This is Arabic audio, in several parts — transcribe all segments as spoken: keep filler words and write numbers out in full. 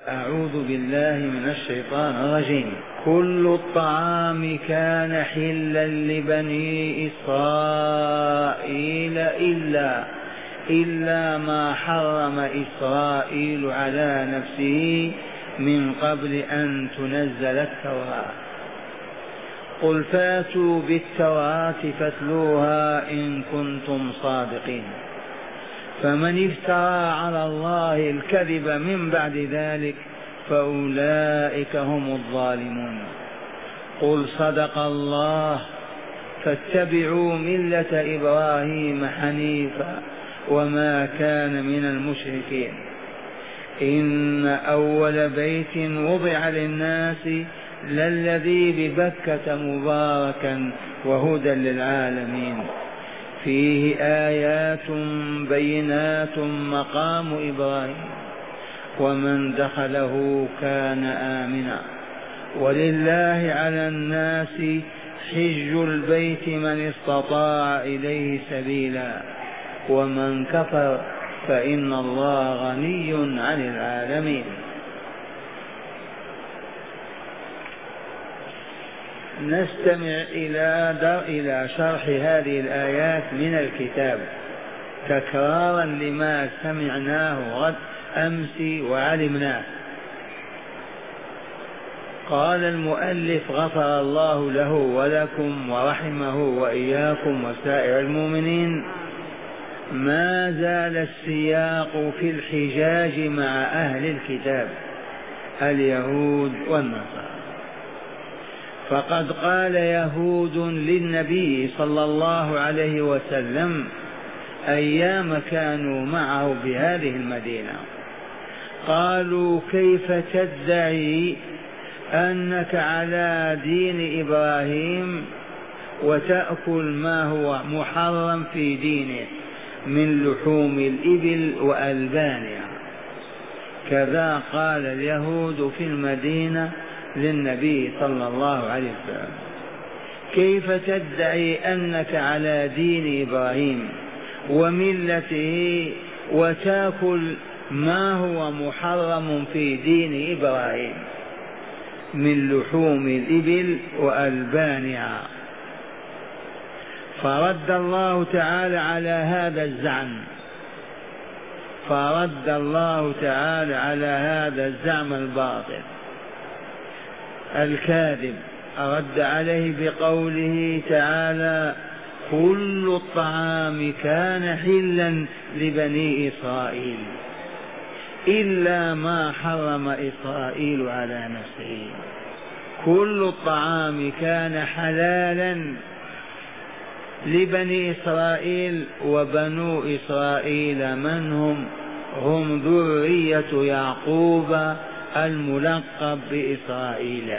أعوذ بالله من الشيطان الرجيم. كل الطعام كان حلا لبني إسرائيل إلا إلا ما حرم إسرائيل على نفسه من قبل أن تنزل التوراة. قل فاتوا بالتوراة فاتلوها إن كنتم صادقين. فمن افترى على الله الكذب من بعد ذلك فأولئك هم الظالمون. قل صدق الله فاتبعوا ملة إبراهيم حنيفا وما كان من المشركين. إن أول بيت وضع للناس للذي ببكة مباركا وهدى للعالمين فيه آيات بينات مقام إبراهيم ومن دخله كان آمنا ولله على الناس حج البيت من استطاع إليه سبيلا ومن كفر فإن الله غني عن العالمين. نستمع إلى در إلى شرح هذه الآيات من الكتاب تكرارا لما سمعناه غد أمس وعلمناه. قال المؤلف غفر الله له ولكم ورحمه وإياكم وسائر المؤمنين: ما زال السياق في الحجاج مع أهل الكتاب اليهود والنصارى. فقد قال يهود للنبي صلى الله عليه وسلم أيام كانوا معه بهذه المدينة، قالوا: كيف تدعي أنك على دين إبراهيم وتأكل ما هو محرم في دينه من لحوم الإبل وألبانها؟ كذا قال اليهود في المدينة للنبي صلى الله عليه وسلم: كيف تدعي أنك على دين إبراهيم وملته وتأكل ما هو محرم في دين إبراهيم من لحوم الإبل وألبانها؟ فرد الله تعالى على هذا الزعم فرد الله تعالى على هذا الزعم الباطل الكاذب، رد عليه بقوله تعالى: كل الطعام كان حلا لبني إسرائيل إلا ما حرم إسرائيل على نفسه. كل الطعام كان حلالا لبني إسرائيل، وبنو إسرائيل من هم؟ هم ذرية يعقوب الملقب بإسرائيل،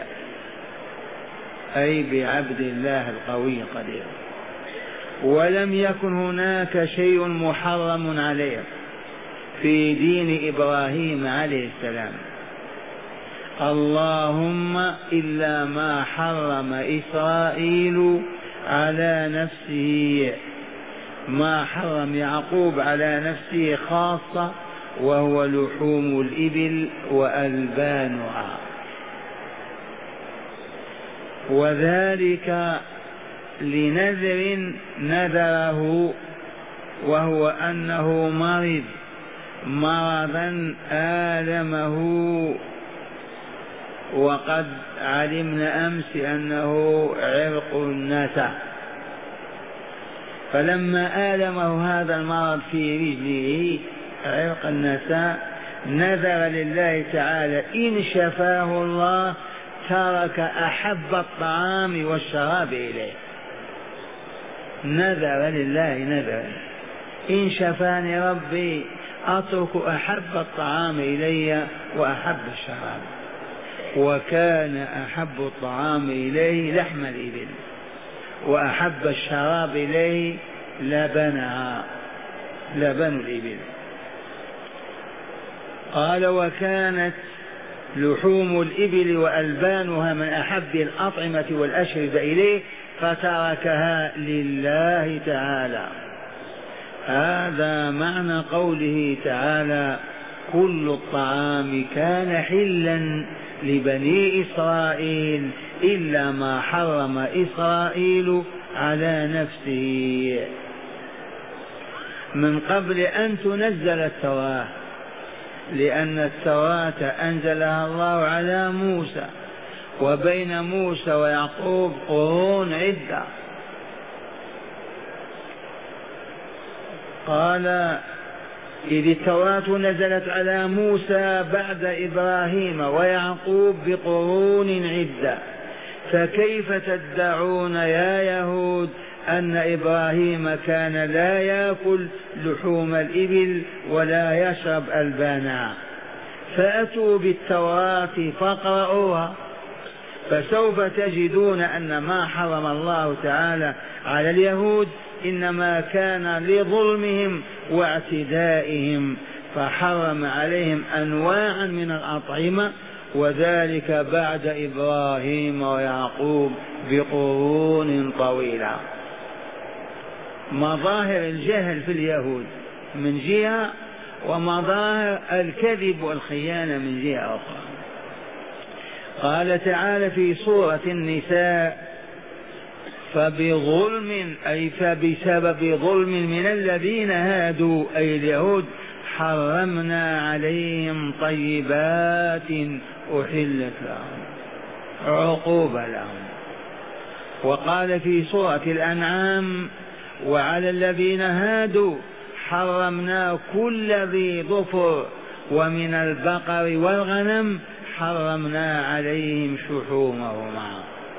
أي بعبد الله القوي القدير. ولم يكن هناك شيء محرم عليه في دين إبراهيم عليه السلام، اللهم إلا ما حرم إسرائيل على نفسه، ما حرم يعقوب على نفسه خاصة، وهو لحوم الإبل وألبانها. وذلك لنذر نذره، وهو أنه مرض مرضا آلمه، وقد علمنا أمس أنه عرق النسا، فلما آلمه هذا المرض في رجله عرق النساء نذر لله تعالى إن شفاه الله ترك أحب الطعام والشراب إليه. نذر لله نذر: إن شفاني ربي أترك أحب الطعام إلي وأحب الشراب. وكان أحب الطعام إليه لحم الإبل، وأحب الشراب إليه لبنها، لبن الإبل. قال: وكانت لحوم الإبل وألبانها من أحب الأطعمة والأشربة إليه فتركها لله تعالى. هذا معنى قوله تعالى: كل الطعام كان حلا لبني إسرائيل إلا ما حرم إسرائيل على نفسه من قبل أن تنزل التوراة، لأن التوراة أنزلها الله على موسى، وبين موسى ويعقوب قرون عدة. قال إذ التوراة نزلت على موسى بعد إبراهيم ويعقوب بقرون عدة، فكيف تدعون يا يهود أن إبراهيم كان لا يأكل لحوم الإبل ولا يشرب ألبانها؟ فأتوا بالتوراة فاقرؤوها، فسوف تجدون أن ما حرم الله تعالى على اليهود إنما كان لظلمهم واعتدائهم، فحرم عليهم أنواعا من الأطعمة، وذلك بعد إبراهيم ويعقوب بقرون طويلة. مظاهر الجهل في اليهود من جهة، ومظاهر الكذب والخيانة من جهة أخرى. قال تعالى في سورة النساء: فبظلم أي فبسبب ظلم من الذين هادوا أي اليهود حرمنا عليهم طيبات أحلت لهم، عقوبة لهم. وقال في سورة الأنعام: وعلى الذين هادوا حرمنا كل ذي ظفر ومن البقر والغنم حرمنا عليهم شحومهما.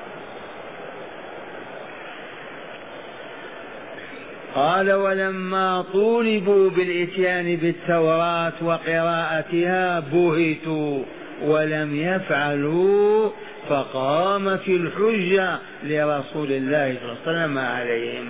قال: ولما طولبوا بالإتيان بالتوراة وقراءتها بهتوا ولم يفعلوا، فقامت الحجة لرسول الله صلى الله عليه وسلم عليهم.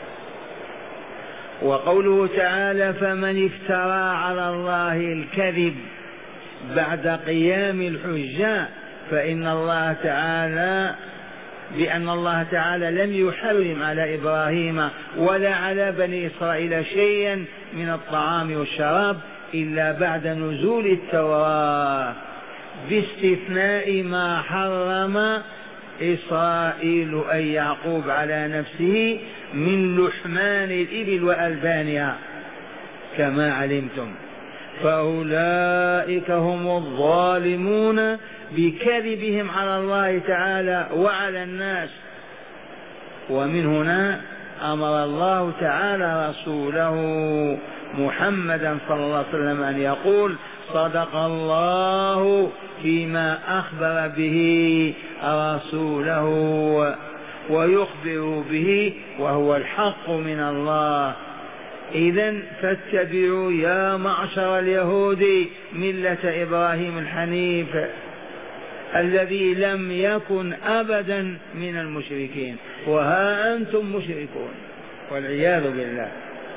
وقوله تعالى: فمن افترى على الله الكذب بعد قيام الحجة، فإن الله تعالى بأن الله تعالى لم يحرم على إبراهيم ولا على بني إسرائيل شيئا من الطعام والشراب إلا بعد نزول التوراة، باستثناء ما حرم إسرائيل أي يعقوب على نفسه من لحمان الإبل وألبانها كما علمتم، فأولئك هم الظالمون بكذبهم على الله تعالى وعلى الناس. ومن هنا أمر الله تعالى رسوله محمدا صلى الله عليه وسلم أن يقول: صدق الله فيما أخبر به رسوله ويخبر به وهو الحق من الله. إذن فاتبعوا يا معشر اليهود ملة إبراهيم الحنيف الذي لم يكن أبدا من المشركين، وها أنتم مشركون والعياذ بالله.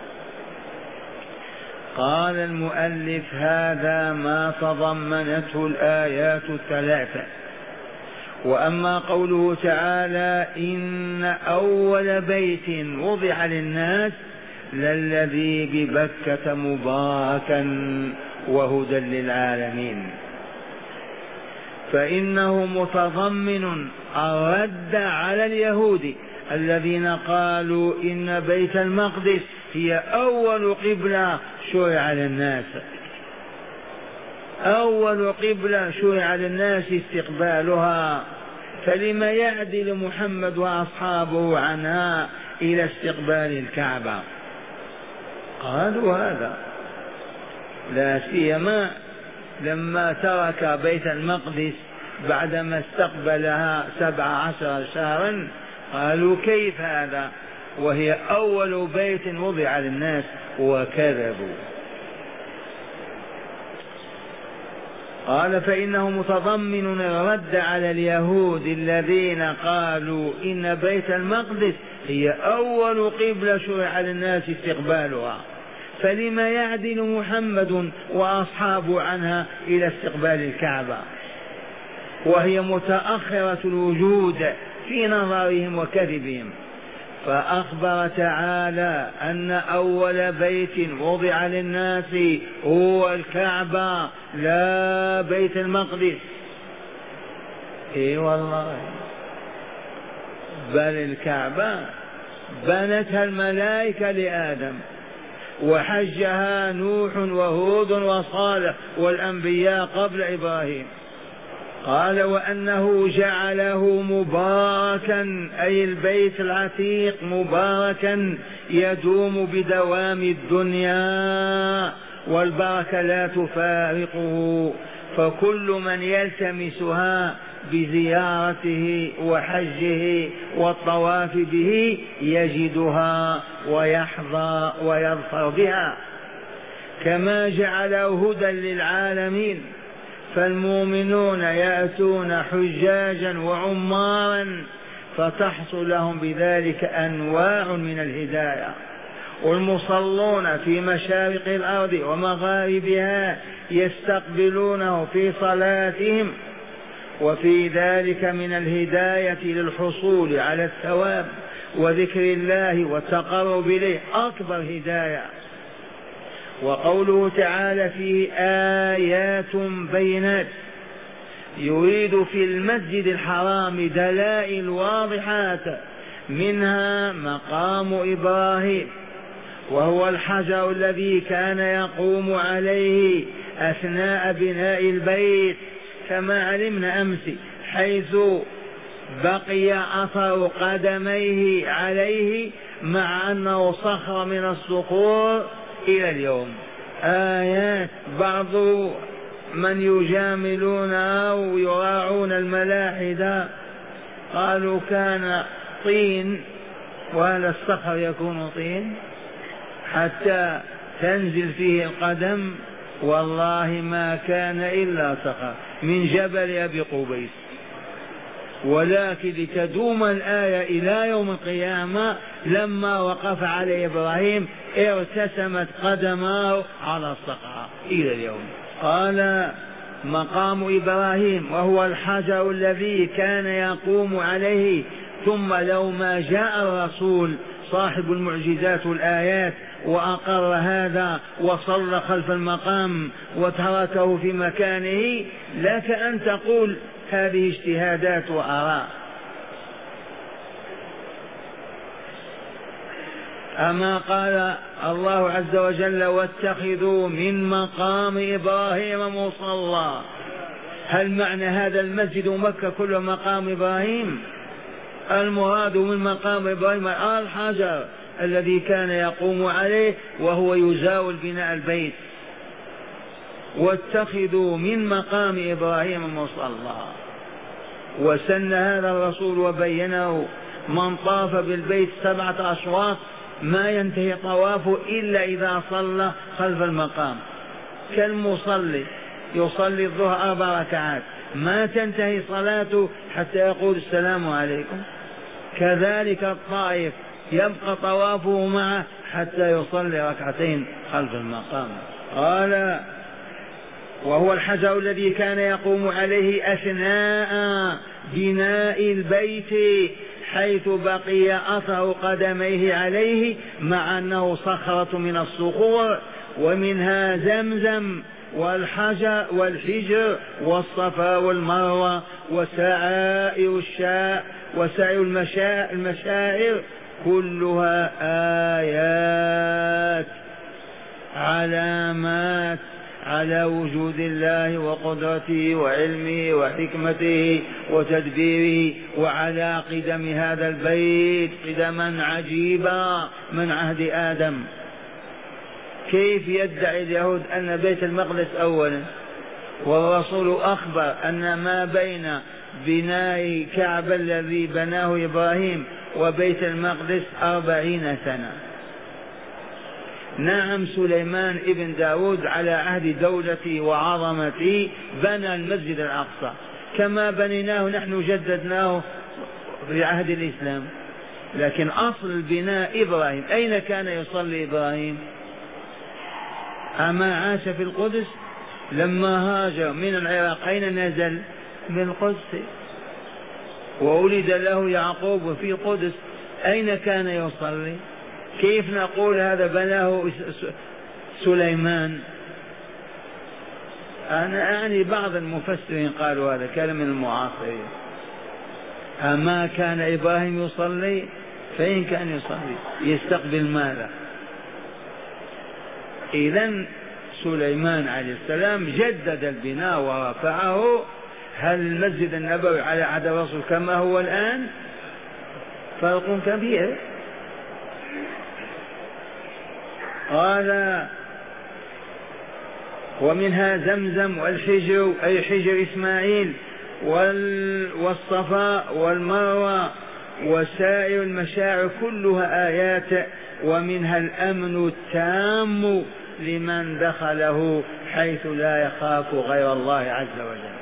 قال المؤلف: هذا ما تضمنته الآيات الثلاثة. وأما قوله تعالى: إن أول بيت وضع للناس للذي ببكة مباركا وهدى للعالمين، فإنه متضمن الرد على اليهود الذين قالوا إن بيت المقدس هي أول قبلة شرع للناس، أول قبلة شرع للناس استقبالها، فلما يعدل محمد وأصحابه عنها إلى استقبال الكعبة؟ قالوا هذا، لا سيما لما ترك بيت المقدس بعدما استقبلها سبع عشر شهرا، قالوا كيف هذا وهي أول بيت وضع للناس، وكذبوا. قال: فإنه متضمن الرد على اليهود الذين قالوا إن بيت المقدس هي أول قبلة شرع للناس استقبالها، فلما يعدل محمد وأصحابه عنها إلى استقبال الكعبة وهي متأخرة الوجود في نظرهم وكذبهم؟ فأخبر تعالى أن أول بيت وضع للناس هو الكعبة لا بيت المقدس. اي والله، بل الكعبة بنتها الملائكة لآدم، وحجها نوح وهود وصالح والأنبياء قبل إبراهيم. قال وأنه جعله مباركا، أي البيت العتيق مباركا يدوم بدوام الدنيا، والبركة لا تفارقه، فكل من يلتمسها بزيارته وحجه والطواف به يجدها ويحظى ويظفر بها. كما جعله هدى للعالمين، فالمؤمنون يأتون حجاجا وعمارا فتحصل لهم بذلك أنواع من الهداية، والمصلون في مشارق الأرض ومغاربها يستقبلونه في صلاتهم، وفي ذلك من الهداية للحصول على الثواب وذكر الله والتقرب إليه أكبر هداية. وقوله تعالى فيه آيات بينات، يريد في المسجد الحرام دلائل واضحات، منها مقام إبراهيم وهو الحجر الذي كان يقوم عليه أثناء بناء البيت كما علمنا أمس، حيث بقي أثر قدميه عليه مع أنه صخر من الصخور إلى اليوم. آيات بعض من يجاملون أو يراعون الملاحدة قالوا كان طين، وهذا الصخر يكون طين حتى تنزل فيه القدم، والله ما كان إلا صخر من جبل أبي قبيس. ولكن لتدوم الآية إلى يوم القيامة لما وقف عليه إبراهيم ارتسمت قدماه على الصخرة إلى اليوم. قال مقام إبراهيم وهو الحجر الذي كان يقوم عليه، ثم لو ما جاء الرسول صاحب المعجزات والآيات وأقر هذا وصلى خلف المقام وتركه في مكانه، لك أن تقول هذه اجتهادات وآراء. أما قال الله عز وجل واتخذوا من مقام إبراهيم مصلى، هل معنى هذا المسجد مكة كله مقام إبراهيم؟ المراد من مقام إبراهيم الحجر الذي كان يقوم عليه وهو يزاول بناء البيت. واتخذوا من مقام إبراهيم مصلى، وسن هذا الرسول وبينه من طاف بالبيت سبعة أشواط ما ينتهي طوافه إلا إذا صلى خلف المقام، كالمصلي يصلي الظهر أربع ركعات ما تنتهي صلاته حتى يقول السلام عليكم، كذلك الطائف يبقى طوافه معه حتى يصلي ركعتين خلف المقام. قال وهو الحجر الذي كان يقوم عليه أثناء بناء البيت، حيث بقي أثر قدميه عليه مع أنه صخرة من الصخور، ومنها زمزم والحجر والحجر والصفا والمروة وسعائر الشاء وسعي المشاعر، كلها آيات علامات على وجود الله وقدرته وعلمه وحكمته وتدبيره، وعلى قدم هذا البيت قدما عجيبا من عهد آدم. كيف يدعي اليهود أن بيت المقدس أولا، والرسول أخبر أن ما بين بناء كعبة الذي بناه إبراهيم وبيت المقدس أربعين سنة. نعم، سليمان ابن داود على عهد دولته وعظمته بنى المسجد الأقصى كما بنيناه نحن، جددناه في عهد الإسلام، لكن أصل البناء إبراهيم. أين كان يصلي إبراهيم؟ أما عاش في القدس؟ لما هاجر من العراق أين نزل؟ من القدس، وولد له يعقوب في القدس، أين كان يصلي؟ كيف نقول هذا بناه سليمان؟ أنا أعني بعض المفسرين قالوا هذا كلام من المعاصرين. أما كان إبراهيم يصلي؟ فإن كان يصلي يستقبل ماذا؟ إذن سليمان عليه السلام جدد البناء ورفعه. هل المسجد النبوي على عهد الرسول كما هو الآن؟ فرق كبير. قال ومنها زمزم والحجر أي حجر إسماعيل والصفاء والمروة وسائر المشاعر كلها آيات. ومنها الأمن التام لمن دخله حيث لا يخاف غير الله عز وجل.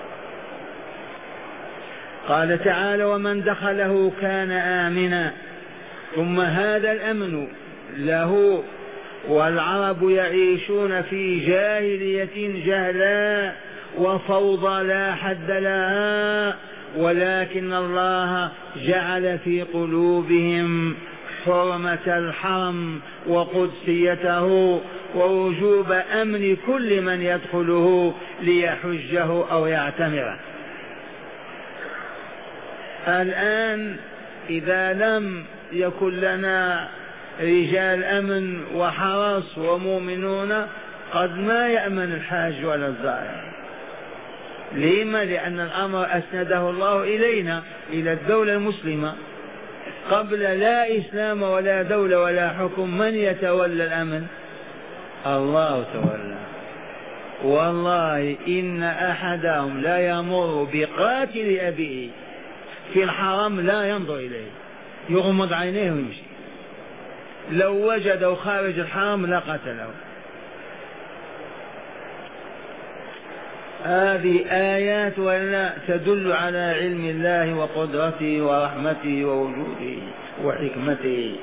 قال تعالى ومن دخله كان آمنا. ثم هذا الأمن له والعرب يعيشون في جاهلية جهلاء وفوضى لا حد لها، ولكن الله جعل في قلوبهم حرمة الحرم وقدسيته ووجوب أمن كل من يدخله ليحجه أو يعتمره. الآن إذا لم يكن لنا رجال أمن وحرس ومؤمنون قد ما يأمن الحاج ولا الزائر. لما؟ لأن الأمر أسنده الله إلينا، إلى الدولة المسلمة. قبل لا إسلام ولا دولة ولا حكم من يتولى الأمن؟ الله تولى. والله إن أحدهم لا يمر بقاتل أبيه في الحرم لا ينظر إليه، يغمض عينيه ويمشي. لو وجده خارج الحرم لقتله. هذه آيات ولا تدل على علم الله وقدرته ورحمته ووجوده وحكمته.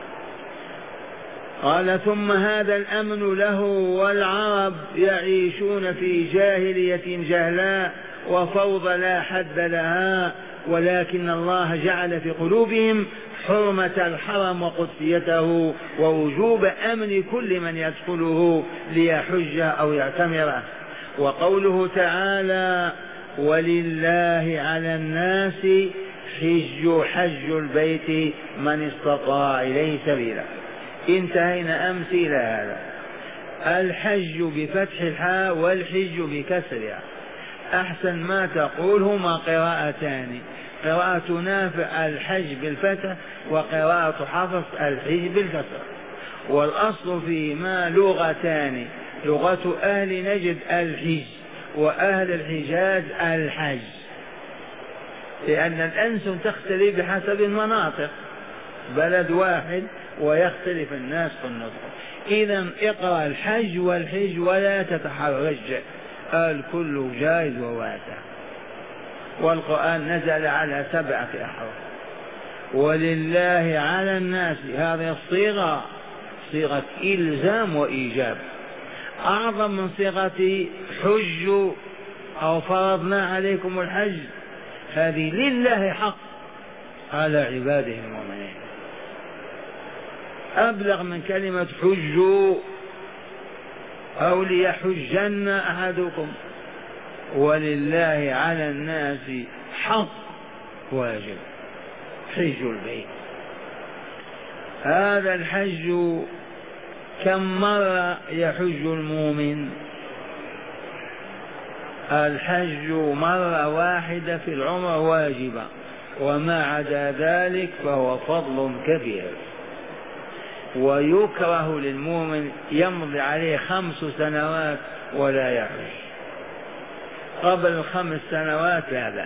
قال ثم هذا الأمن له والعرب يعيشون في جاهلية جهلاء وفوضى لا حد لها، ولكن الله جعل في قلوبهم حرمة الحرم وقدسيته ووجوب أمن كل من يدخله ليحج أو يعتمره. وقوله تعالى ولله على الناس حج حج البيت من استطاع إليه سبيلا. انتهينا أمس إلى هذا. الحج بفتح الحاء والحج بكسرها. أحسن ما تقول هما قراءتان، قراءة نافع الحج بالفتح وقراءة حفص الحج بالكسر، والأصل فيما لغتان، لغة أهل نجد الحج وأهل الحجاز الحج، لأن الألسن تختلف بحسب المناطق، بلد واحد ويختلف الناس في النطق. إذا اقرأ الحج والحج ولا تتحرج، الكل جائز وواسع. والقرآن نزل على سبعة أحرف. ولله على الناس هذه الصيغة صيغة إلزام وإيجاب، أعظم من صيغة حج أو فرضنا عليكم الحج. هذه لله حق على عباده المؤمنين، أبلغ من كلمة حجوا أو ليحجن أحدكم. ولله على الناس حق واجب حج البيت. هذا الحج كم مرة يحج المؤمن؟ الحج مرة واحدة في العمر واجبة، وما عدا ذلك فهو فضل كبير. ويكره للمؤمن يمضي عليه خمس سنوات ولا يحج، قبل الخمس سنوات لا بأس.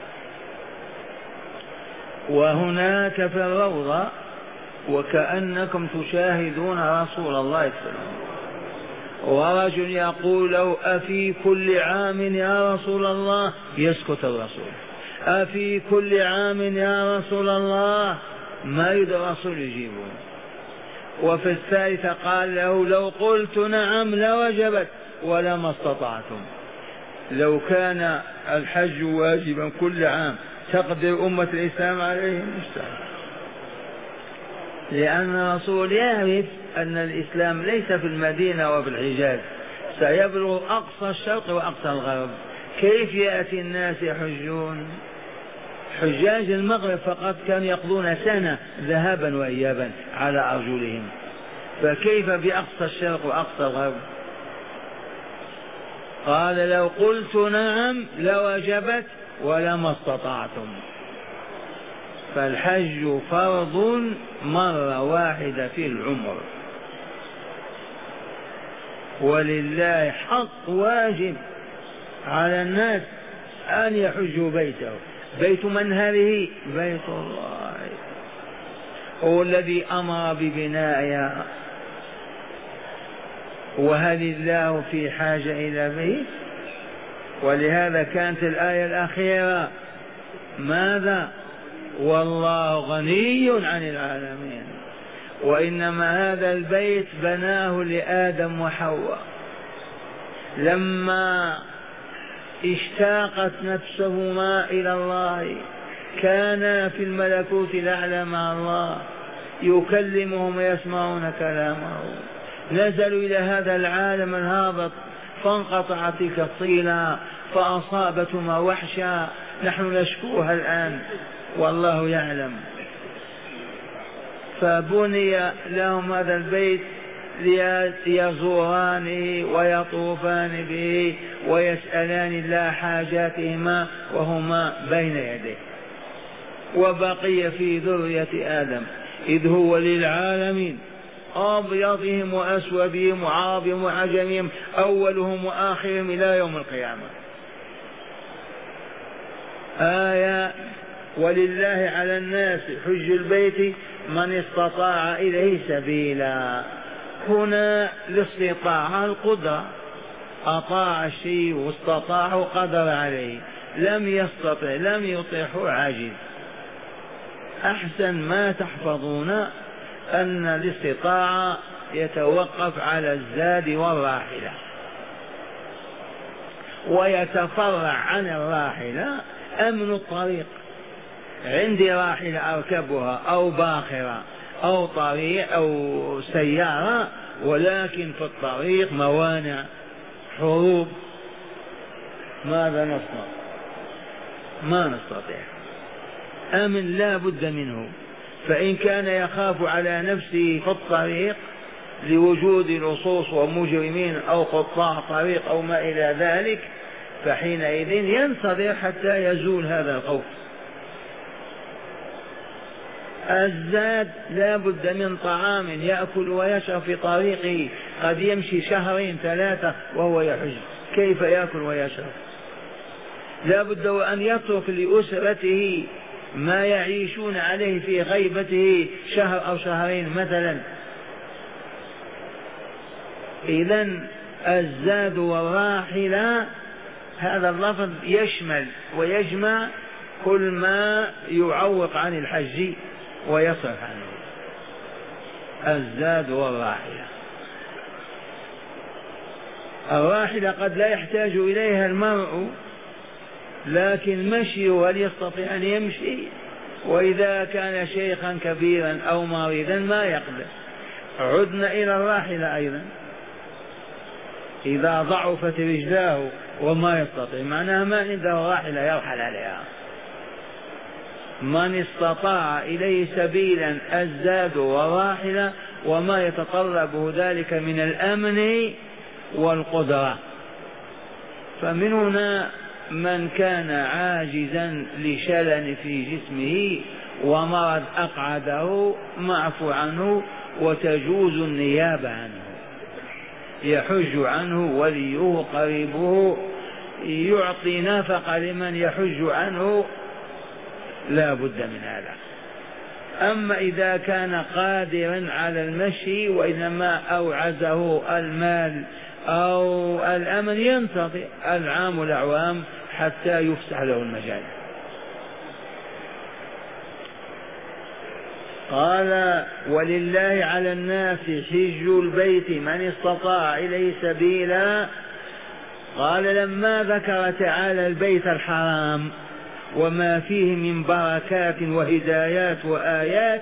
وهناك في الروضة وكأنكم تشاهدون رسول الله صلى الله عليه وسلم، ورجل يقول له أفي كل عام يا رسول الله؟ يسكت الرسول. أفي كل عام يا رسول الله؟ ما يريد الرسول يجيبه. وفي الثالثة قال له لو قلت نعم لوجبت ولما استطعتم. لو كان الحج واجبا كل عام تقدر أمة الإسلام عليه؟ مستحيل. لأن الرسول يعرف أن الإسلام ليس في المدينة وفي الحجاز، سيبلغ أقصى الشرق وأقصى الغرب. كيف يأتي الناس يحجون؟ حجاج المغرب فقط كانوا يقضون سنة ذهابا وإيابا على أرجلهم، فكيف بأقصى الشرق وأقصى الغرب؟ قال لو قلت نعم لوجبت ولما استطعتم. فالحج فرض مرة واحدة في العمر، ولله حق واجب على الناس أن يحجوا بيته. بيت من هذه؟ بيت الله، هو الذي أمر ببنائها. وهل الله في حاجة إلى بيت؟ ولهذا كانت الآية الأخيرة ماذا؟ والله غني عن العالمين. وإنما هذا البيت بناه لآدم وحواء لما اشتاقت نفسهما إلى الله، كانا في الملكوت الأعلى مع الله، يكلمهم ويسمعون كلامه. نزلوا إلى هذا العالم الهابط فانقطعت تلك الطيلة فأصابتهما وحشا، نحن نشكوها الآن والله يعلم. فبني لهم هذا البيت ليزورانه ويطوفان به ويسألان الله حاجاتهما وهما بين يديه. وبقي في ذرية آدم إذ هو للعالمين أبيضهم وأسودهم وعربهم وعجمهم أولهم وآخرهم إلى يوم القيامة. آية ولله على الناس حج البيت من استطاع إليه سبيلا. هنا الاستطاعة القدرة، أطاع الشيء واستطاع قدر عليه، لم يستطع لم يطيعه عاجز. أحسن ما تحفظون أن الاستطاعة يتوقف على الزاد والراحلة، ويتفرع عن الراحلة أمن الطريق. عندي راحلة أركبها أو باخرة أو طريق أو سيارة، ولكن في الطريق موانع حروب، ماذا نصنع؟ ما نستطيع. أمن لا بد منه. فإن كان يخاف على نفسه في الطريق لوجود لصوص ومجرمين أو قطاع طريق أو ما إلى ذلك، فحينئذ ينتظر حتى يزول هذا الخوف. الزاد لا بد من طعام يأكل ويشرب في طريقه، قد يمشي شهرين ثلاثة وهو يحج، كيف يأكل ويشرب؟ لا بد وأن يترك لأسرته ما يعيشون عليه في غيبته شهر أو شهرين مثلا. إذن الزاد والراحلة هذا اللفظ يشمل ويجمع كل ما يعوق عن الحج ويصرف عنه. الزاد والراحلة. الراحلة قد لا يحتاج إليها المرء، لكن مشي هل يستطيع أن يمشي؟ وإذا كان شيخا كبيرا أو مريضا ما يقدر. عدنا إلى الراحلة أيضا، إذا ضعفت رجلاه وما يستطيع معناها ما عنده راحلة يرحل عليها. من استطاع إليه سبيلا الزاد وراحلة وما يتطلبه ذلك من الأمن والقدرة. فمن هنا من كان عاجزا لشلل في جسمه ومرض أقعده معفو عنه وتجوز النيابة عنه، يحج عنه وليه قريبه، يعطي نفقة لمن يحج عنه، لا بد من هذا. أما إذا كان قادرا على المشي وإنما أوعزه المال أو الأمن ينتظر العام الأعوام حتى يفسح له المجال. قال ولله على الناس حج البيت من استطاع إليه سبيلا. قال لما ذكر تعالى البيت الحرام وما فيه من بركات وهدايات وآيات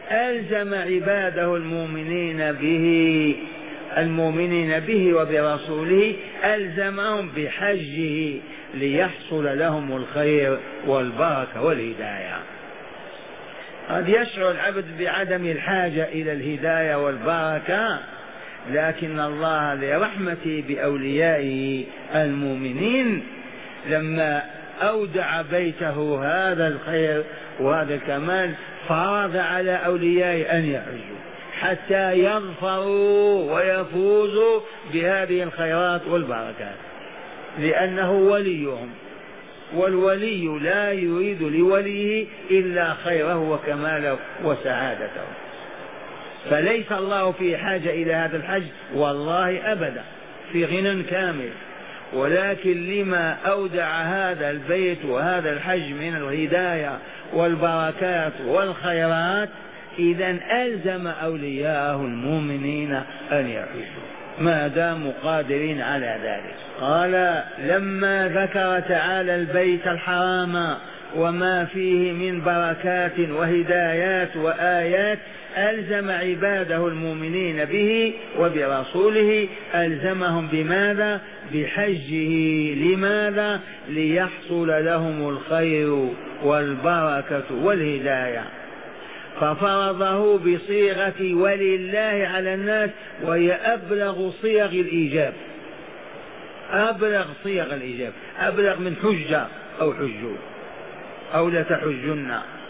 ألزم عباده المؤمنين به المؤمنين به وبرسوله، ألزمهم بحجه ليحصل لهم الخير والبركة والهداية. قد يشعر العبد بعدم الحاجة إلى الهداية والبركة، لكن الله لرحمته بأوليائه المؤمنين لما أودع بيته هذا الخير وهذا الكمال فرض على أوليائه أن يحجوا حتى يظفروا ويفوزوا بهذه الخيرات والبركات، لأنه وليهم، والولي لا يريد لوليه إلا خيره وكماله وسعادته. فليس الله في حاجة إلى هذا الحج والله أبدا، في غنى كامل، ولكن لما أودع هذا البيت وهذا الحج من الهداية والبركات والخيرات، إذن ألزم أولياءه المؤمنين أن يحجوا ما داموا قادرين على ذلك. قال لما ذكر تعالى البيت الحرام وما فيه من بركات وهدايات وآيات، ألزم عباده المؤمنين به وبرسوله، ألزمهم بماذا؟ بحجه. لماذا؟ ليحصل لهم الخير والبركة والهداية، ففرضه بصيغة ولله على الناس، وهي أبلغ صيغ الإيجاب، أبلغ صيغ الإيجاب، أبلغ من حجة أو حجوا أو لتحجن.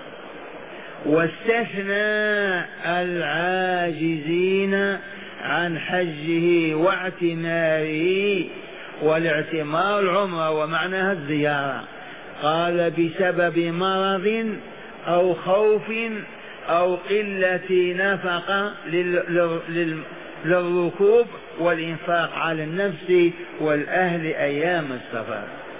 واستثنى العاجزين عن حجه واعتماره، والاعتمار العمرة ومعناها الزيارة. قال بسبب مرض أو خوف أو قلة نفقة للركوب والإنفاق على النفس والأهل أيام السفر.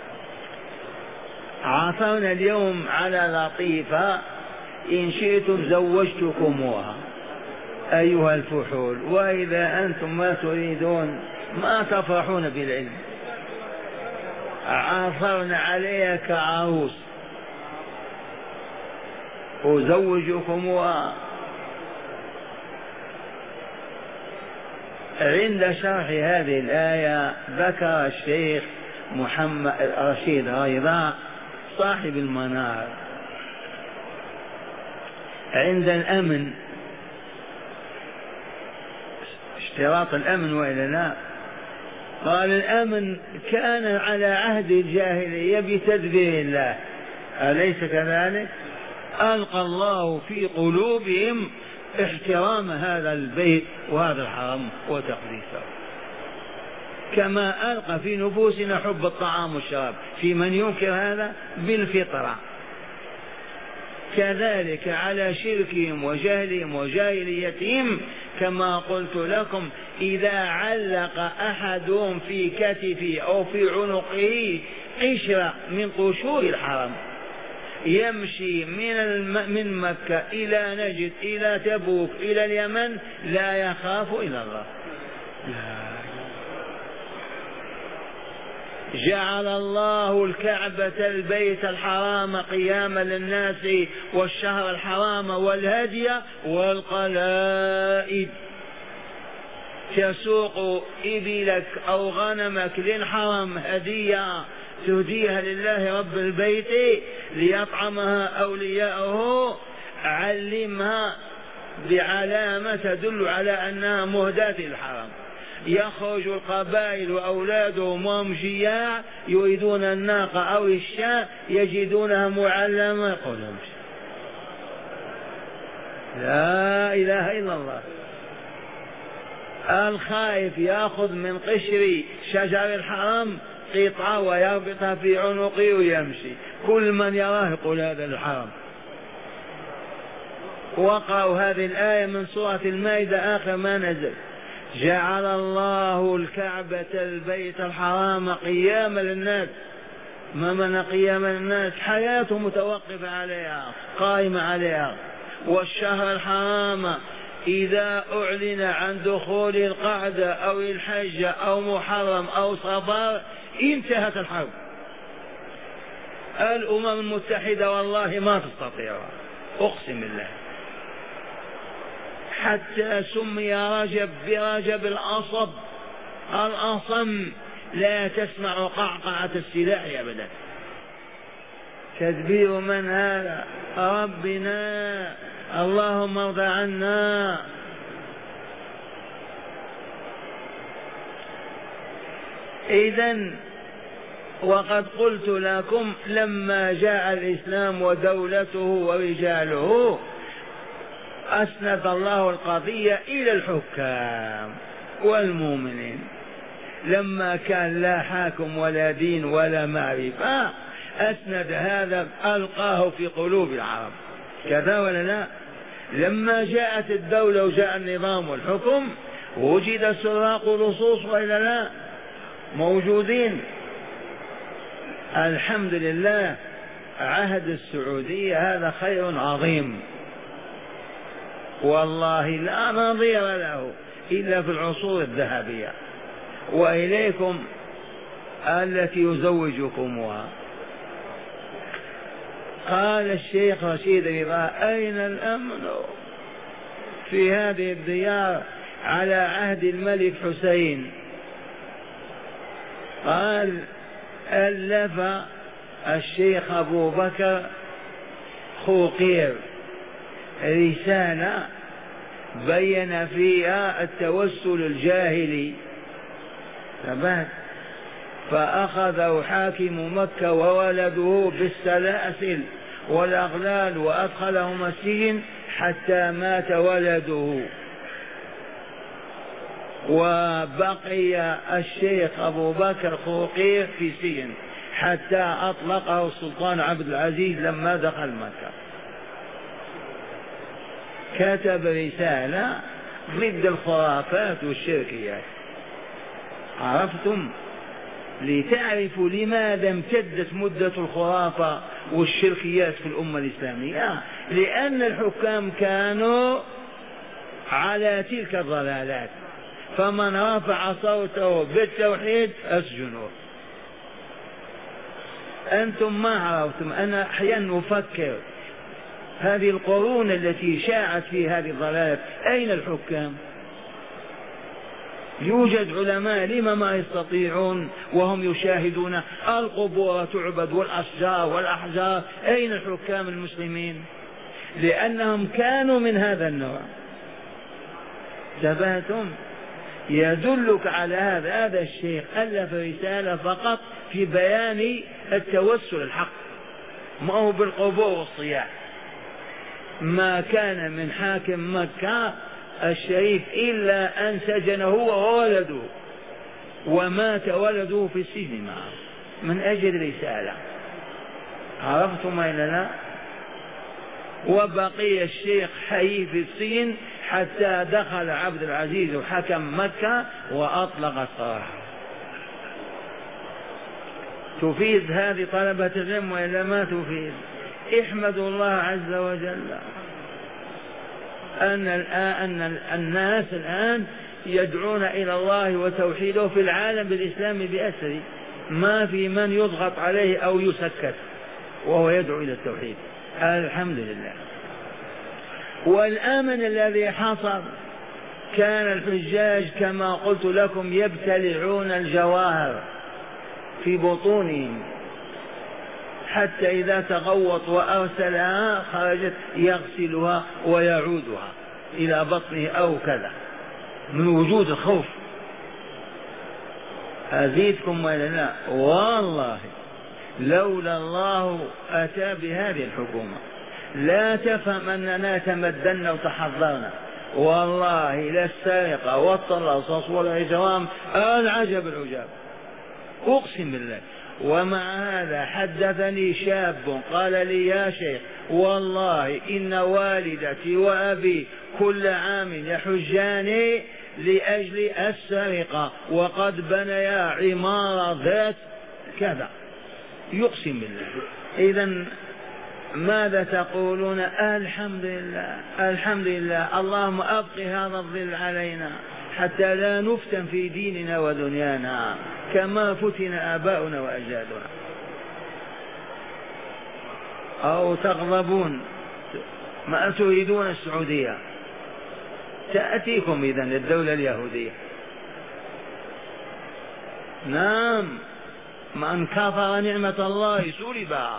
عثرنا اليوم على لطيفة، إن شئتم زوجتكموها أيها الفحول، وإذا أنتم ما تريدون ما تفرحون بالعلم، عثرنا عليها كعروس أزوجكموها. عند شرح هذه الآية ذكر الشيخ محمد رشيد رضا صاحب المنار عند الأمن، اشتراط الأمن وإلا لا، قال الأمن كان على عهد الجاهلية بتدبير الله، أليس كذلك؟ ألقى الله في قلوبهم احترام هذا البيت وهذا الحرم وتقديسه، كما ألقى في نفوسنا حب الطعام والشراب، في من ينكر هذا بالفطرة. كذلك على شركهم وجهلهم وجاهليتهم، كما قلت لكم إذا علق أحدهم في كتفه أو في عنقه قشرة من قشور الحرم يمشي من الم... من مكة إلى نجد إلى تبوك إلى اليمن لا يخاف إلا الله. جعل الله الكعبة البيت الحرام قياما للناس والشهر الحرام والهدي والقلائد، تسوق إبلك أو غنمك للحرم هدية تهديها لله رب البيت ليطعمها أولياءه، علمها بعلامة تدل على أنها مهداة للحرم. يخرج القبائل وأولادهم وهم جياع يريدون الناقة أو الشاة يجدونها معلمة، يقول لا إله إلا الله. الخائف يأخذ من قشر شجر الحرام قطعة ويربطها في عنقه ويمشي، كل من يراه يقول هذا الحرم. وقرأوا هذه الآية من سورة المائدة آخر ما نزل: جعل الله الكعبة البيت الحرام قياما للناس. ما معنى قياما للناس؟ حياته متوقفة عليها قائمة عليها. والشهر الحرام إذا أعلن عن دخول القعدة أو الحج أو محرم أو صفر انتهت الحرب. الأمم المتحدة والله ما تستطيع، أقسم بالله حتى سمي رجب برجب الأصب الأصم، لا تسمع قعقعة السلاح أبدا. تدبير من هذا؟ ربنا، اللهم ارض عنا. إذن وقد قلت لكم لما جاء الإسلام ودولته ورجاله أسند الله القضية إلى الحكام والمؤمنين. لما كان لا حاكم ولا دين ولا معرفة أسند هذا، ألقاه في قلوب العرب، كذا ولا لا؟ لما جاءت الدولة وجاء النظام والحكم وجد سراق لصوص وإلا لا؟ موجودين. الحمد لله عهد السعودية هذا خير عظيم، والله لا نظير له إلا في العصور الذهبية. وإليكم التي يزوجكمها. قال الشيخ رشيد رضا: أين الأمن في هذه الديار على عهد الملك حسين؟ قال: ألف الشيخ أبو بكر خوقير رسالة بين فيها التوسل الجاهلي، فأخذه حاكم مكة وولده بالسلاسل والأغلال وأدخلهما السجن حتى مات ولده، وبقي الشيخ أبو بكر خوقير في سجن حتى أطلقه السلطان عبد العزيز لما دخل مكة. كتب رسالة ضد الخرافات والشركيات. عرفتم؟ لتعرفوا لماذا امتدت مدة الخرافة والشركيات في الأمة الإسلامية، لأن الحكام كانوا على تلك الضلالات، فمن رفع صوته بالتوحيد أسجنوه. أنتم ما عرفتم. أنا أحيانا أفكر هذه القرون التي شاعت في هذه الضلالات أين الحكام؟ يوجد علماء لما ما يستطيعون وهم يشاهدون القبور تعبد والأشجار والأحجار؟ أين الحكام المسلمين؟ لأنهم كانوا من هذا النوع. انتبهتم؟ يدلك على هذا. هذا الشيخ ألف رسالة فقط في بيان التوسل الحق، ما هو بالقبور والصياح. ما كان من حاكم مكة الشريف إلا أن سجنه هو وولده، ومات ولده في السجن معه من أجل رسالة. عرفتم إلا لا؟ وبقي الشيخ حي في السجن حتى دخل عبد العزيز وحكم مكة وأطلق السراح. تفيد هذه طلبة العلم وإلا ما تفيد؟ احمدوا الله عز وجل أن الآن الناس الآن يدعون إلى الله وتوحيده في العالم بالإسلام بأسره، ما في من يضغط عليه أو يسكت وهو يدعو إلى التوحيد. الحمد لله. والأمن الذي حصل كان الحجاج كما قلت لكم يبتلعون الجواهر في بطونهم حتى إذا تغوط وأرسلها خرجت يغسلها ويعودها إلى بطنه أو كذا من وجود الخوف. أزيدكم ولا لا؟ والله لولا الله أتى بهذه الحكومة لا تفهم أننا تمدنا وتحضرنا، والله لا السرقة والتلصص والإجرام العجب العجاب، أقسم بالله. ومع هذا حدثني شاب قال لي: يا شيخ والله إن والدتي وأبي كل عام يحجان لأجل السرقة وقد بنيا عمارة ذات كذا، يقسم بالله. إذن ماذا تقولون؟ الحمد لله الحمد لله، اللهم أبقي هذا الظل علينا حتى لا نفتن في ديننا ودنيانا كما فتن آباؤنا وأجدادنا. أو تغضبون ما تريدون السعودية؟ تأتيكم إذن الدولة اليهودية. نعم، من كفر نعمة الله سلبها،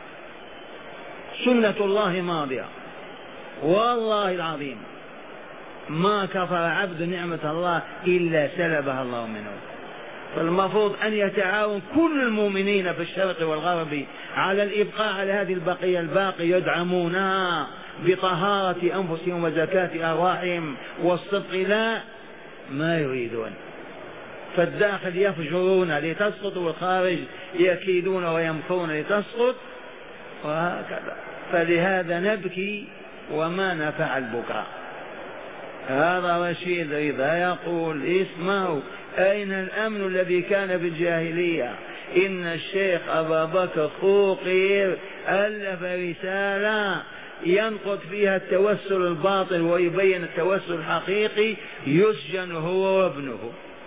سنة الله ماضية، والله العظيم ما كفر عبد نعمة الله إلا سلبها الله منه. فالمفروض أن يتعاون كل المؤمنين في الشرق والغرب على الإبقاء على هذه البقية الباقي، يدعمونها بطهارة أنفسهم وزكاة أرواحهم والصدق، لا ما يريدون. فالداخل يفجرون لتسقط والخارج يكيدون ويمكرون لتسقط، وهكذا. فلهذا نبكي وما نفع البكاء. هذا رشيد رضا يقول اسمعوا، أين الأمن الذي كان بالجاهلية؟ إن الشيخ أبا بكر خوقير ألف رسالة ينقض فيها التوسل الباطل ويبين التوسل الحقيقي، يسجن هو وابنه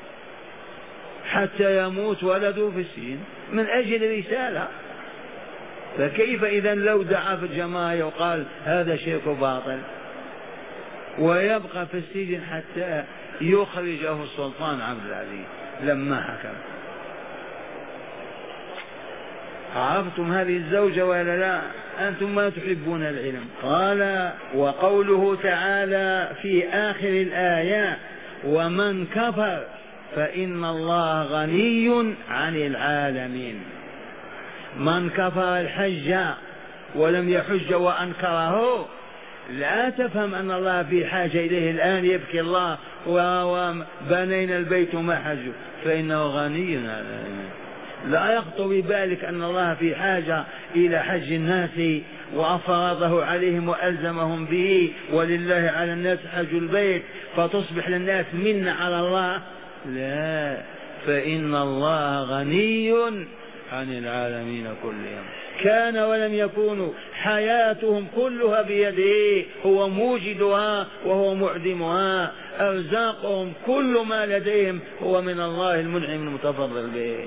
حتى يموت ولده في السجن من أجل رسالة. فكيف إذا لو دعا في الجماعة وقال هذا شرك باطل ويبقى في السجن حتى يخرجه السلطان عبد العزيز لما حكم؟ عرفتم هذه الزوجة ولا لا؟ أنتم ما تحبون العلم. قال وقوله تعالى في آخر الآية ومن كفر فإن الله غني عن العالمين. من كفر الحج ولم يحج وأنكره لا تفهم أن الله في حاجة إليه الآن يبكي الله وبنينا البيت ما حج، فإنه غني. لا يخطر ببالك أن الله في حاجة إلى حج الناس وأفرضه عليهم وألزمهم به، ولله على الناس حج البيت فتصبح للناس منة على الله. لا، فإن الله غني عن العالمين كلهم. كان ولم يكونوا، حياتهم كلها بيده، هو موجدها وهو معدمها. أرزاقهم كل ما لديهم هو من الله المنعم المتفضل به.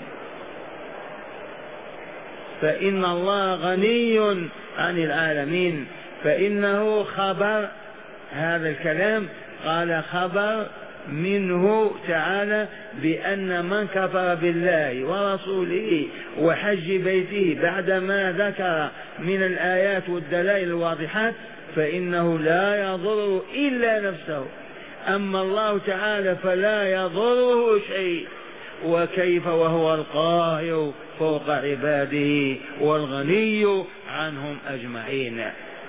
فإن الله غني عن العالمين. فإنه خبر هذا الكلام، قال خبر منه تعالى بأن من كفر بالله ورسوله وحج بيته بعدما ذكر من الآيات والدلائل الواضحات فإنه لا يضر إلا نفسه، أما الله تعالى فلا يضره شيء. وكيف وهو القاهر فوق عباده والغني عنهم أجمعين.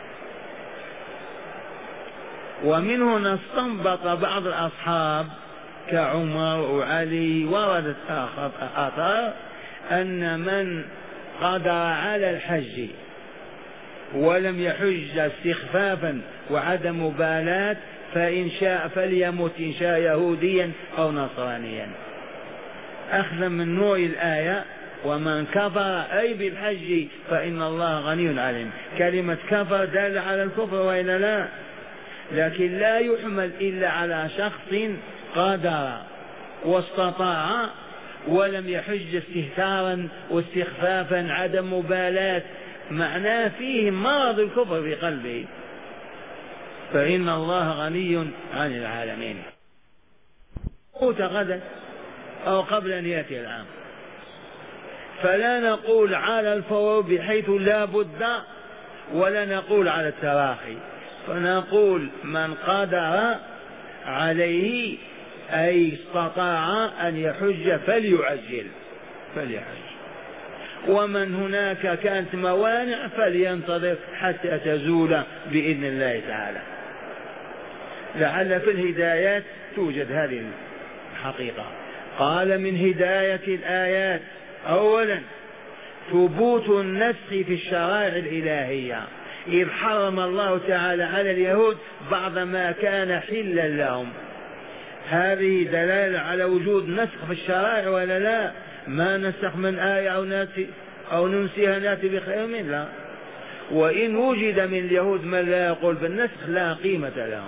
ومن هنا استنبط بعض الأصحاب كعمر وعلي وردت آثار أن من قدر على الحج ولم يحج استخفافا وعدم مبالاة فإن شاء فليمت إن شاء يهوديا أو نصرانيا، أخذا من نوع الآية ومن كفر أي بالحج فإن الله غني عنهم. كلمة كفر دال على الكفر وإلا لا، لكن لا يحمل إلا على شخص قادر واستطاع ولم يحج استهتارا واستخفافا عدم مبالاة، معناه فيه مرض الكفر في قلبه. فإن الله غني عن العالمين. موت غدا أو قبل أن يأتي العام، فلا نقول على الفور بحيث لا بد، ولا نقول على التراخي، فنقول من قدر عليه أي استطاع أن يحج فليعجل فليحج، ومن هناك كانت موانع فلينتظر حتى تزول بإذن الله تعالى. لعل في الهدايات توجد هذه الحقيقة. قال من هداية الآيات أولا ثبوت النسخ في الشرائع الإلهية، إذ حرم الله تعالى على اليهود بعض ما كان حلا لهم. هذه دلالة على وجود نسخ في الشرائع ولا لا؟ ما نسخ من آية أو ناتي أو ننسيها ناتي بخير منها. وإن وجد من اليهود من لا يقول بالنسخ لا قيمة لهم.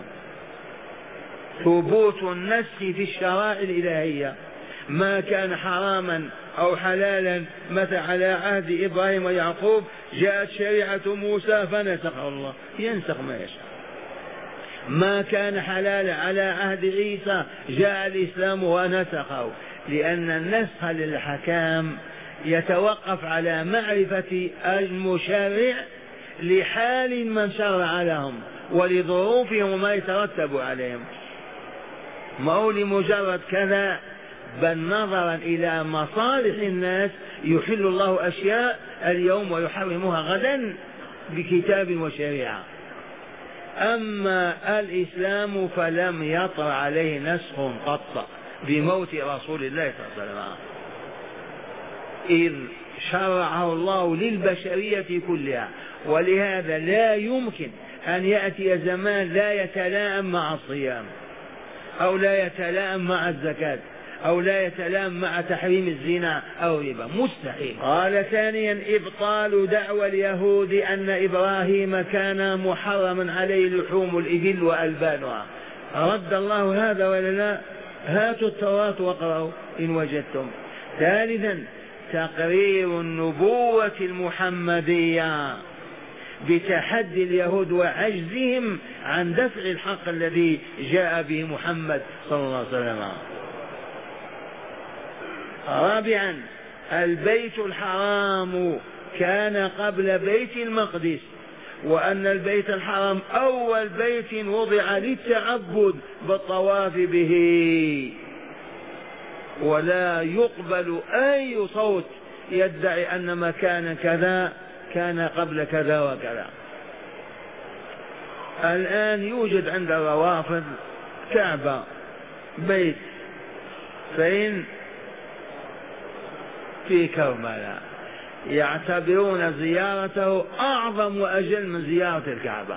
ثبوت النسخ في الشرائع الإلهية، ما كان حراما أو حلالا مثل على عهد إبراهيم ويعقوب جاءت شريعة موسى فنسخه الله، ينسخ ما يشاء. ما كان حلالا على عهد عيسى جاء الإسلام ونسخه، لأن النسخ للحكام يتوقف على معرفة المشرع لحال من شرع لهم ولظروفهم وما يترتب عليهم، ما هو لمجرد كذا، بل نظرا إلى مصالح الناس يحل الله أشياء اليوم ويحرمها غدا بكتاب وشريعة. أما الإسلام فلم يطر عليه نسخ قط بموت رسول الله صلى الله عليه وسلم، إذ شرعه الله للبشرية كلها، ولهذا لا يمكن أن يأتي زمان لا يتلائم مع الصيام أو لا يتلائم مع الزكاة أو لا يتلائم مع تحريم الزنا أو الربا، مستحيل. قال ثانيا إبطال دعوى اليهود أن إبراهيم كان محرما عليه لحوم الإبل وألبانها، رد الله هذا ولا لا؟ هاتوا التوراة واقرأوا إن وجدتم. ثالثا تقرير النبوة المحمدية بتحدي اليهود وعجزهم عن دفع الحق الذي جاء به محمد صلى الله عليه وسلم. رابعا البيت الحرام كان قبل بيت المقدس، وأن البيت الحرام أول بيت وضع للتعبد بالطواف به، ولا يقبل أي صوت يدعي أن مكانا كذا كان قبل كذا وكذا. الآن يوجد عند الروافض كعبة بيت فين؟ في كربلاء، يعتبرون زيارته أعظم وأجل من زيارة الكعبة،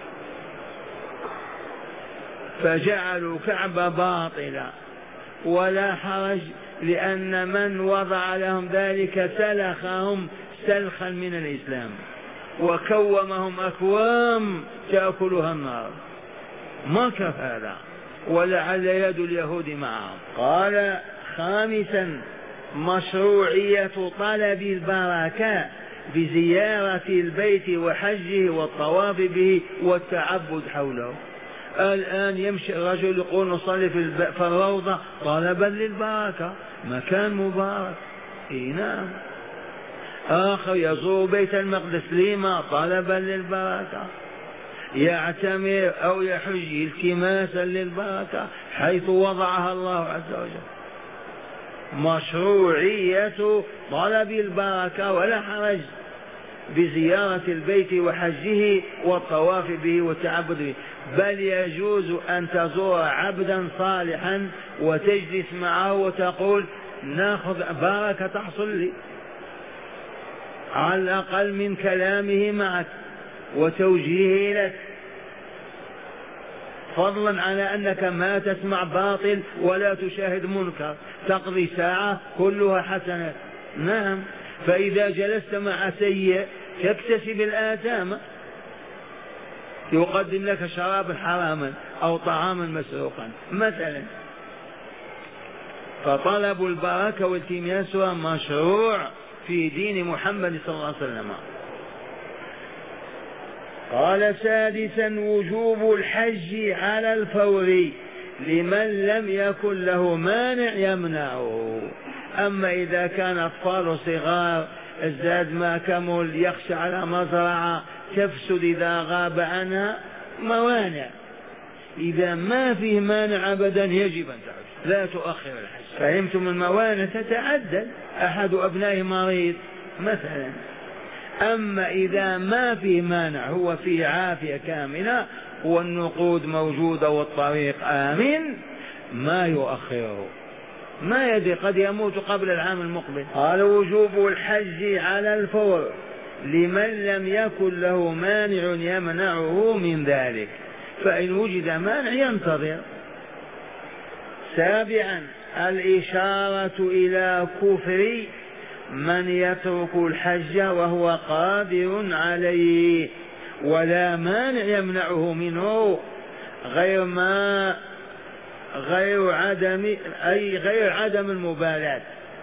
فجعلوا كعبة باطلة ولا حرج، لأن من وضع لهم ذلك سلخهم سلخا من الإسلام وكومهم أكوام تأكلها النار، ما كفى هذا، ولعل يد اليهود معهم. قال خامسا مشروعية طلب البركة بزيارة البيت وحجه والطواف به والتعبد حوله. الآن يمشي الرجل يقول نصلي في الروضة طلبا للبركة، مكان مبارك، إيه نعم. آخر يزور بيت المقدس لما؟ طلبا للبركة. يعتمر أو يحج التماسا للبركة حيث وضعها الله عز وجل. مشروعية طلب البركة ولا حرج بزيارة البيت وحجه والطواف به والتعبد به، بل يجوز أن تزور عبدا صالحا وتجلس معه وتقول ناخذ بركة تحصل لي على الأقل من كلامه معك وتوجيهه لك، فضلا على أنك ما تسمع باطل ولا تشاهد منكر، تقضي ساعة كلها حسنات. نعم، فإذا جلست مع سيء تكتسب الآثام، يقدم لك شرابا حراما أو طعاما مسروقا مثلا. فطلب البركة والتماسها مشروع في دين محمد صلى الله عليه وسلم. قال سادسا وجوب الحج على الفور لمن لم يكن له مانع يمنعه. أما إذا كان أطفال صغار الزاد ما كمل يخشى على مزرعة تفسد إذا غاب عنها موانع، إذا ما فيه مانع أبدا يجب أن تعج لا تؤخر الحج. فهمتم؟ الموانع تتعدد، أحد أبنائه مريض مثلا، أما إذا ما فيه مانع هو فيه عافية كاملة والنقود موجودة والطريق آمن ما يؤخره، ما يدري قد يموت قبل العام المقبل. قال وجوب الحج على الفور لمن لم يكن له مانع يمنعه من ذلك، فإن وجد مانع ينتظر. سابعا الإشارة إلى كفر من يترك الحج وهو قادر عليه ولا مانع يمنعه منه غير ما غير عدم أي غير عدم المبالاة.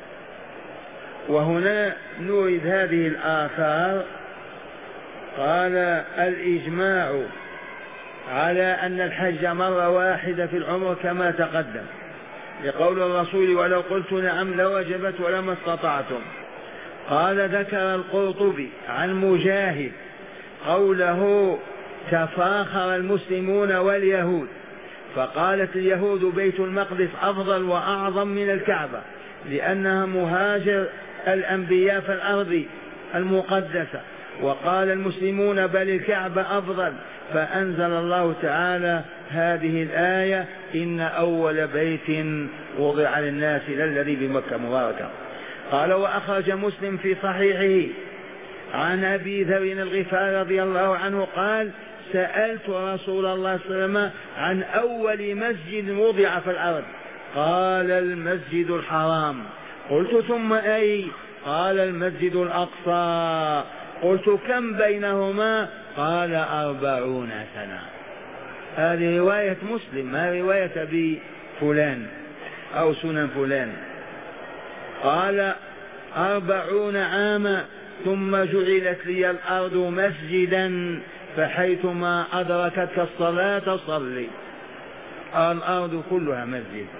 وهنا نورد هذه الآثار. قال الإجماع على أن الحج مرة واحدة في العمر كما تقدم، لقول الرسول ولو قلت نعم لوجبت ولما استطعتم. قال ذكر القرطبي عن مجاهد قوله تفاخر المسلمون واليهود، فقالت اليهود بيت المقدس أفضل وأعظم من الكعبة لأنها مهاجر الأنبياء في الأرض المقدسة، وقال المسلمون بل الكعبة أفضل، فأنزل الله تعالى هذه الآية إن أول بيت وضع للناس للذي بمكة مباركة. قال وأخرج مسلم في صحيحه عن أبي ذر الغفاري رضي الله عنه قال سألت رسول الله صلى الله عليه وسلم عن أول مسجد وضع في الأرض، قال المسجد الحرام. قلت ثم أي؟ قال المسجد الأقصى. قلت كم بينهما؟ قال أربعون سنة. هذه رواية مسلم ما رواية أبي فلان أو سنن فلان. قال أربعون عاما ثم جعلت لي الأرض مسجدا فحيثما أدركتك الصلاة صلي. الأرض كلها مسجد.